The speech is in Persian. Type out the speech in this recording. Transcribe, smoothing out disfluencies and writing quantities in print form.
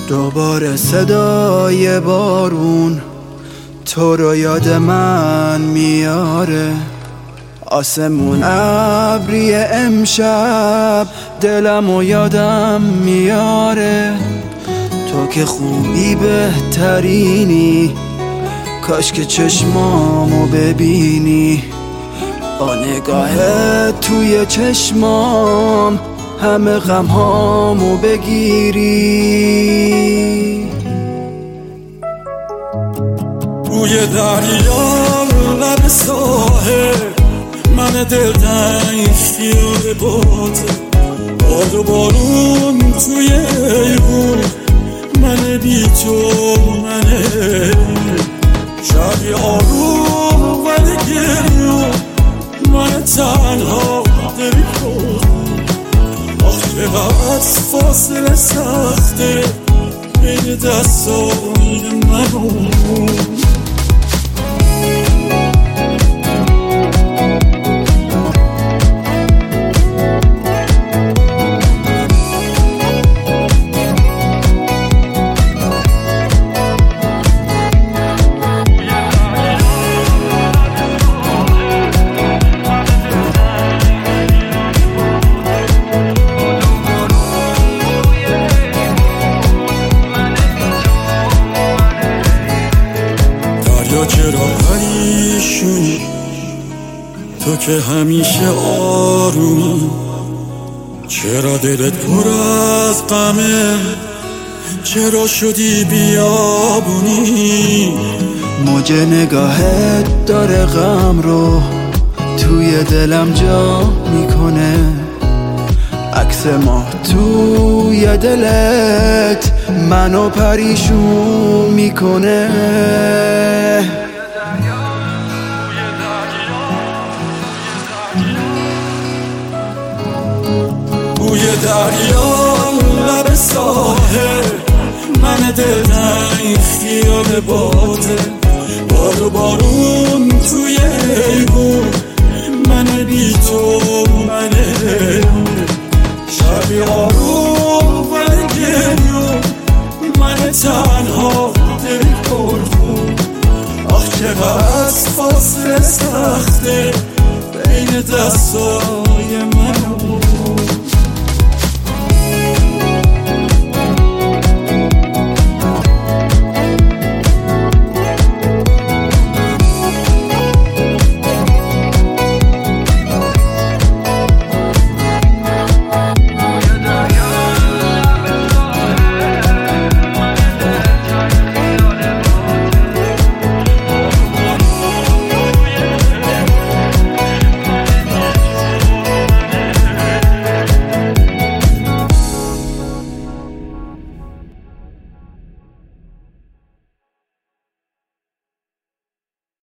دوباره صدای بارون تو رو یاد من میاره، آسمون ابری امشب دلمو یادم میاره. تو که خوبی بهترینی، کاش که چشمامو ببینی، با نگاهت توی چشمام همه غمهامو بگیری. روی دریا لب ساحل من دلتنگ خیال باته، باد و بارون توی ایوون من بی تو منه، شبی آروم ولی گریون من تنها دلی کن. آخ چقدر فاصله سخته بین دستای من و چرا پریشونی تو که همیشه آرومی، چرا دلت پر از غمه، چرا شدی بیابونی؟ موج نگاهت داره غم رو توی دلم جا میکنه، عکس ما توی دلت منو پریشون میکنه. روی دریا لب ساحل من دلتنگ خیال باته، باد و بارون توی ایوون من بی تو منه، شبی آروم ولی گریون من تنها دلی پرخون. آخ چقدر فاصله سخته بین دستای من و